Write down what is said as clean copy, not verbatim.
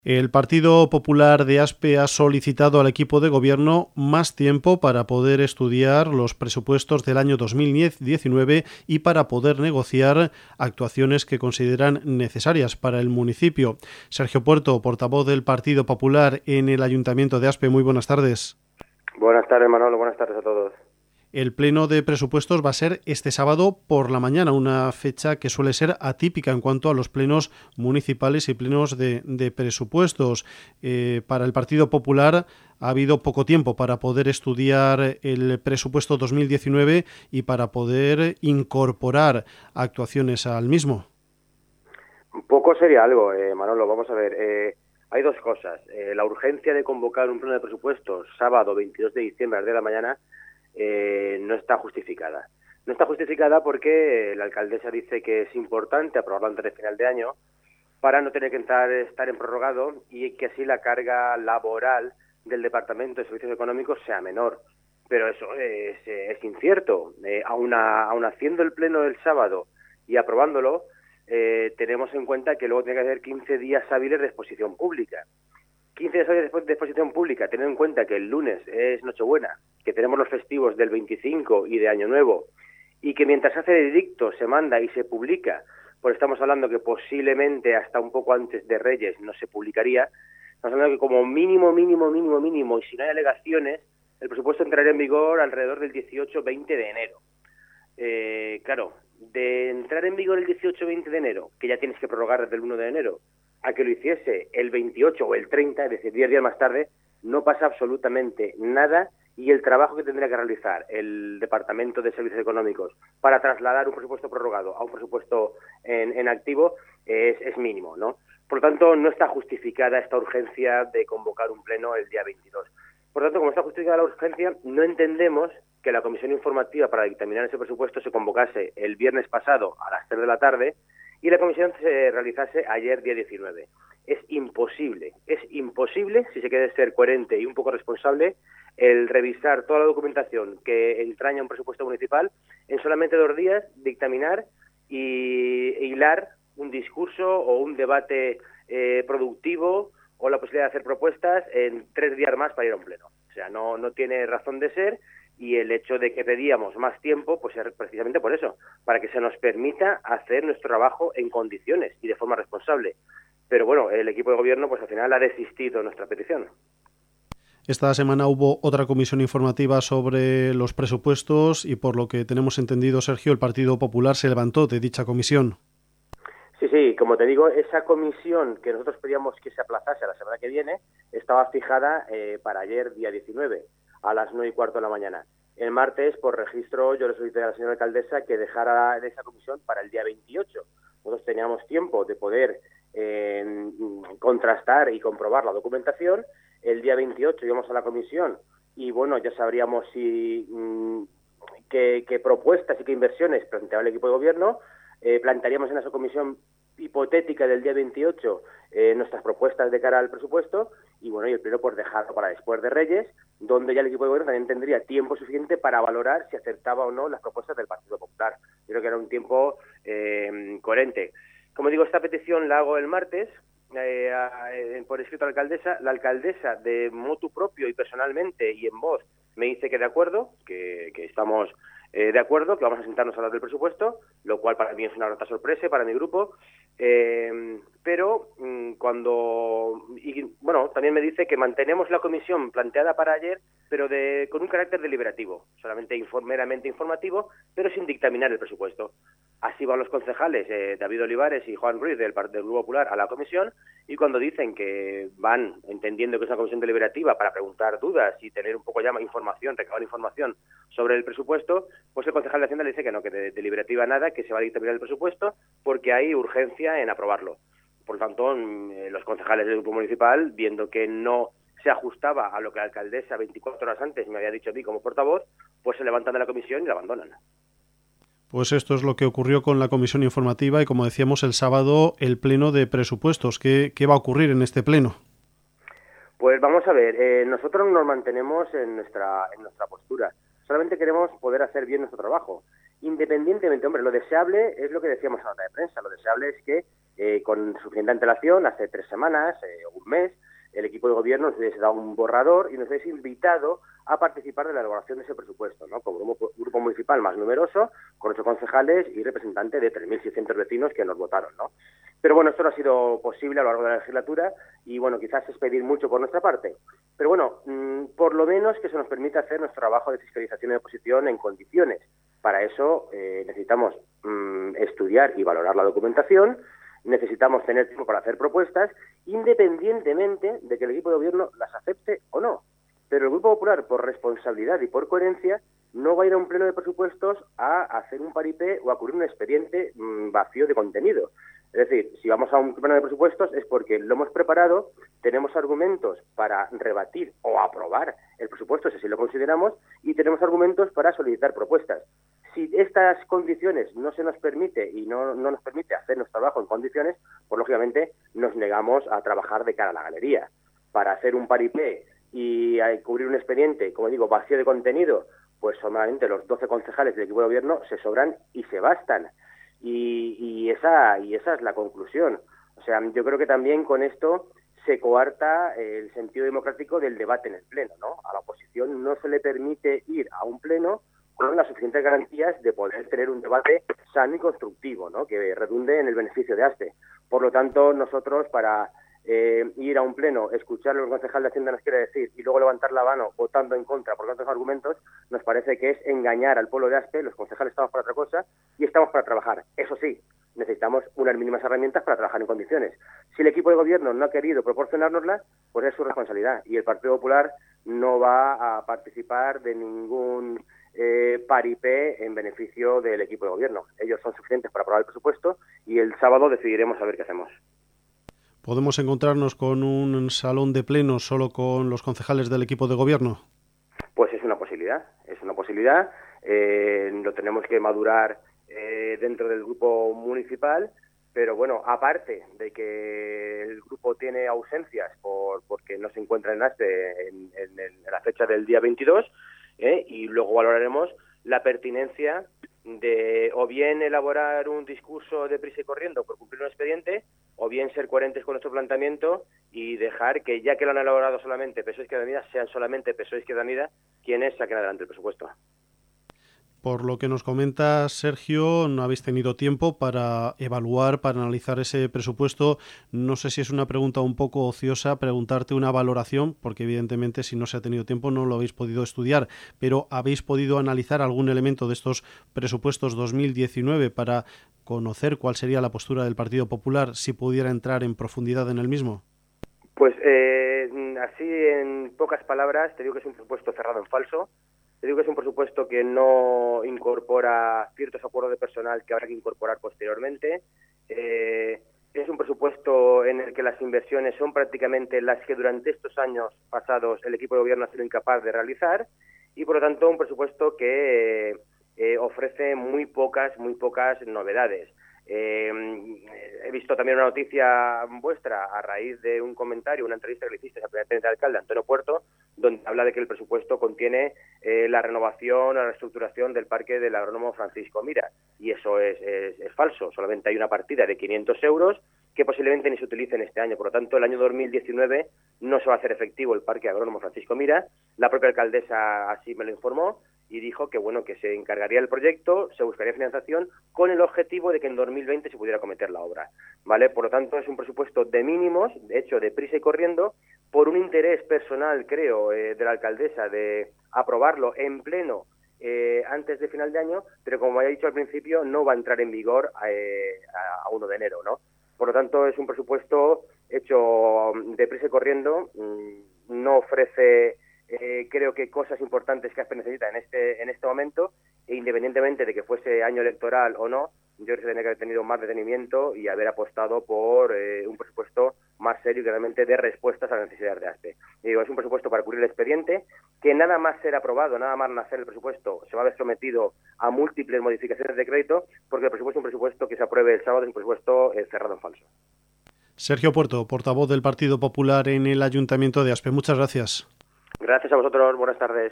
El Partido Popular de Aspe ha solicitado al equipo de gobierno más tiempo para poder estudiar los presupuestos del año 2019 y para poder negociar actuaciones que consideran necesarias para el municipio. Sergio Puerto, portavoz del Partido Popular en el Ayuntamiento de Aspe, muy buenas tardes. Buenas tardes, Manolo, buenas tardes a todos. El pleno de presupuestos va a ser este sábado por la mañana, una fecha que suele ser atípica en cuanto a los plenos municipales y plenos de presupuestos. Para el Partido Popular ha habido poco tiempo para poder estudiar el presupuesto 2019 y para poder incorporar actuaciones al mismo. Poco sería algo, Manolo, vamos a ver. Hay dos cosas. La urgencia de convocar un pleno de presupuestos sábado 22 de diciembre a las 10 de la mañana no está justificada. No está justificada porque la alcaldesa dice que es importante aprobarlo antes de final de año para no tener que estar en prorrogado y que así la carga laboral del Departamento de Servicios Económicos sea menor. Pero eso es incierto. Aun haciendo el pleno del sábado y aprobándolo, tenemos en cuenta que luego tiene que haber 15 días hábiles de exposición pública. 15 días hábiles de exposición pública, teniendo en cuenta que el lunes es Nochebuena, que tenemos los festivos del 25 y de Año Nuevo, y que mientras hace el edicto se manda y se publica, pues estamos hablando que posiblemente hasta un poco antes de Reyes no se publicaría. Estamos hablando que como mínimo, y si no hay alegaciones, el presupuesto entraría en vigor alrededor del 18-20 de enero. Claro, de entrar en vigor el 18-20 de enero, que ya tienes que prorrogar desde el 1 de enero, a que lo hiciese el 28 o el 30, es decir, 10 días más tarde, no pasa absolutamente nada, y el trabajo que tendría que realizar el Departamento de Servicios Económicos para trasladar un presupuesto prorrogado a un presupuesto en activo es mínimo, ¿no? Por lo tanto, no está justificada esta urgencia de convocar un pleno el día 22. Por lo tanto, como está justificada la urgencia, no entendemos que la comisión informativa para dictaminar ese presupuesto se convocase el viernes pasado a las 3 de la tarde y la comisión se realizase ayer, día 19. Es imposible, si se quiere ser coherente y un poco responsable, el revisar toda la documentación que entraña un presupuesto municipal en solamente 2 días, dictaminar e hilar un discurso o un debate productivo o la posibilidad de hacer propuestas en 3 días más para ir a un pleno. O sea, no tiene razón de ser. Y el hecho de que pedíamos más tiempo, pues es precisamente por eso, para que se nos permita hacer nuestro trabajo en condiciones y de forma responsable. Pero bueno, el equipo de gobierno pues al final ha desistido de nuestra petición. Esta semana hubo otra comisión informativa sobre los presupuestos y por lo que tenemos entendido, Sergio, el Partido Popular se levantó de dicha comisión. Sí, como te digo, esa comisión que nosotros pedíamos que se aplazase a la semana que viene estaba fijada para ayer, día 19, a las 9:15 de la mañana. El martes, por registro, yo le solicité a la señora alcaldesa que dejara esa comisión para el día 28. Nosotros teníamos tiempo de poder contrastar y comprobar la documentación. El día 28 íbamos a la comisión y, bueno, ya sabríamos qué propuestas y qué inversiones planteaba el equipo de gobierno. Plantearíamos en esa comisión hipotética del día 28 nuestras propuestas de cara al presupuesto y bueno, y el pleno pues dejarlo para después de Reyes, donde ya el equipo de gobierno también tendría tiempo suficiente para valorar si aceptaba o no las propuestas del Partido Popular. Yo creo que era un tiempo coherente. Como digo, esta petición la hago el martes por escrito a la alcaldesa. La alcaldesa, de motu propio y personalmente y en voz, me dice que de acuerdo, que estamos de acuerdo, que vamos a sentarnos a hablar del presupuesto, lo cual para mí es una grata sorpresa para mi grupo, pero también me dice que mantenemos la comisión planteada para ayer, pero con un carácter deliberativo, solamente meramente informativo, pero sin dictaminar el presupuesto. Así van los concejales, David Olivares y Juan Ruiz del Grupo Popular, a la comisión, y cuando dicen que van entendiendo que es una comisión deliberativa para preguntar dudas y tener un poco ya información, recabar información sobre el presupuesto, pues el concejal de Hacienda le dice que no, que de deliberativa nada, que se va a dictaminar el presupuesto porque hay urgencia en aprobarlo. Por lo tanto, los concejales del grupo municipal, viendo que no se ajustaba a lo que la alcaldesa 24 horas antes me había dicho a mí como portavoz, pues se levantan de la comisión y la abandonan. Pues esto es lo que ocurrió con la comisión informativa y, como decíamos, el sábado el pleno de presupuestos. ¿Qué va a ocurrir en este pleno? Pues vamos a ver, nosotros nos mantenemos en nuestra postura. Solamente queremos poder hacer bien nuestro trabajo. Independientemente, hombre, lo deseable es lo que decíamos en la nota de prensa. Lo deseable es que con suficiente antelación, hace 3 semanas o un mes, el equipo de gobierno nos hubiese dado un borrador y nos hubiese invitado a participar de la elaboración de ese presupuesto, ¿no? Como grupo municipal más numeroso, con 8 concejales y representante de 3.600 vecinos que nos votaron, ¿no? Pero bueno, esto no ha sido posible a lo largo de la legislatura y bueno, quizás es pedir mucho por nuestra parte. Pero bueno, por lo menos que se nos permita hacer nuestro trabajo de fiscalización y de oposición en condiciones. Para eso necesitamos estudiar y valorar la documentación, necesitamos tener tiempo para hacer propuestas, independientemente de que el equipo de gobierno las acepte o no. Pero el Grupo Popular, por responsabilidad y por coherencia, no va a ir a un pleno de presupuestos a hacer un paripé o a cubrir un expediente vacío de contenido. Es decir, si vamos a un pleno de presupuestos es porque lo hemos preparado, tenemos argumentos para rebatir o aprobar el presupuesto, si así lo consideramos, y tenemos argumentos para solicitar propuestas. Si estas condiciones no se nos permite y no nos permite hacer nuestro trabajo en condiciones, pues lógicamente nos negamos a trabajar de cara a la galería. Para hacer un paripé y a cubrir un expediente, como digo, vacío de contenido, pues solamente los 12 concejales del equipo de gobierno se sobran y se bastan. Y esa es la conclusión. O sea, yo creo que también con esto se coarta el sentido democrático del debate en el pleno, ¿no? A la oposición no se le permite ir a un pleno con las suficientes garantías de poder tener un debate sano y constructivo, ¿no? Que redunde en el beneficio de ASPE. Por lo tanto, nosotros para ir a un pleno, escuchar lo que el concejal de Hacienda nos quiere decir y luego levantar la mano votando en contra por tantos argumentos, nos parece que es engañar al pueblo de ASPE. Los concejales estamos para otra cosa y estamos para trabajar. Eso sí, necesitamos unas mínimas herramientas para trabajar en condiciones. Si el equipo de gobierno no ha querido proporcionárnoslas, pues es su responsabilidad y el Partido Popular no va a participar de ningún paripé en beneficio del equipo de gobierno. Ellos son suficientes para aprobar el presupuesto y el sábado decidiremos a ver qué hacemos. ¿Podemos encontrarnos con un salón de pleno solo con los concejales del equipo de gobierno? Pues es una posibilidad, lo tenemos que madurar dentro del grupo municipal, pero bueno, aparte de que el grupo tiene ausencias porque no se encuentra en ASPE en la fecha del día 22, y luego valoraremos la pertinencia de o bien elaborar un discurso de prisa y corriendo por cumplir un expediente, o bien ser coherentes con nuestro planteamiento y dejar que, ya que lo han elaborado solamente PSOE Izquierda Unida, sean solamente PSOE Izquierda Unida quienes saquen adelante el presupuesto. Por lo que nos comenta Sergio, no habéis tenido tiempo para evaluar, para analizar ese presupuesto. No sé si es una pregunta un poco ociosa preguntarte una valoración, porque evidentemente si no se ha tenido tiempo no lo habéis podido estudiar, pero ¿habéis podido analizar algún elemento de estos presupuestos 2019 para conocer cuál sería la postura del Partido Popular si pudiera entrar en profundidad en el mismo? Pues así en pocas palabras te digo que es un presupuesto cerrado en falso. Te digo que es un presupuesto que no incorpora ciertos acuerdos de personal que habrá que incorporar posteriormente. Es un presupuesto en el que las inversiones son prácticamente las que durante estos años pasados el equipo de gobierno ha sido incapaz de realizar y, por lo tanto, un presupuesto que ofrece muy pocas novedades. He visto también una noticia vuestra a raíz de un comentario, una entrevista que le hiciste al primer teniente de alcalde, Antonio Puerto, donde habla de que el presupuesto contiene la renovación o la reestructuración del parque del agrónomo Francisco Mira, y eso es falso. Solamente hay una partida de 500 euros que posiblemente ni se utilice en este año. Por lo tanto, el año 2019 no se va a hacer efectivo el parque agrónomo Francisco Mira. La propia alcaldesa así me lo informó y dijo que bueno, que se encargaría el proyecto, se buscaría financiación con el objetivo de que en 2020 se pudiera acometer la obra, ¿vale? Por lo tanto, es un presupuesto de mínimos, de hecho, de prisa y corriendo, por un interés personal, creo, de la alcaldesa de aprobarlo en pleno antes de final de año, pero como había dicho al principio, no va a entrar en vigor a 1 de enero, ¿no? Por lo tanto, es un presupuesto hecho de prisa y corriendo, no ofrece creo que cosas importantes que ASPE necesita en este momento, e independientemente de que fuese año electoral o no, yo creo que se tenía que haber tenido más detenimiento y haber apostado por un presupuesto más serio y que realmente dé respuestas a las necesidades de ASPE. Y digo, es un presupuesto para cubrir el expediente, que nada más ser aprobado, nada más nacer el presupuesto, se va a ver sometido a múltiples modificaciones de crédito, porque el presupuesto es un presupuesto que se apruebe el sábado, es un presupuesto cerrado en falso. Sergio Puerto, portavoz del Partido Popular en el Ayuntamiento de ASPE. Muchas gracias. Gracias a vosotros, buenas tardes.